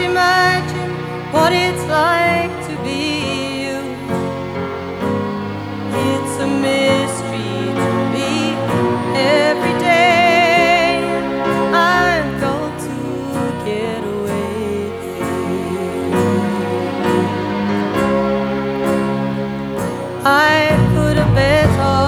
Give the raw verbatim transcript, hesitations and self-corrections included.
imagine what it's like to be you. It's a mystery to me. Every day I'm going to get away. I put a bet on